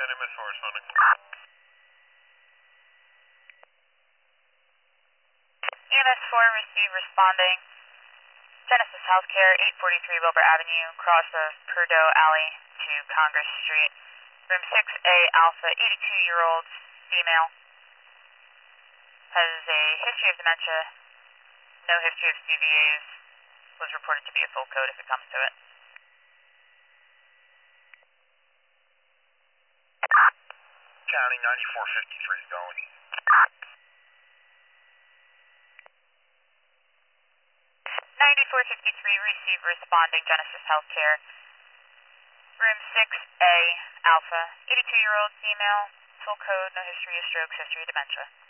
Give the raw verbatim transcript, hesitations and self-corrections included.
N M S four responding. E M S four received responding. Genesis Healthcare, eight forty-three Wilbur Avenue, cross of Purdue Alley to Congress Street. Room six A Alpha, eighty-two-year-old female. Has a history of dementia, no history of C V As. Was reported to be a full code if it comes to it. County ninety-four fifty-three going. ninety-four fifty-three, receive responding Genesis Healthcare. Room six A Alpha, eighty-two-year-old female, full code, no history of strokes, history of dementia.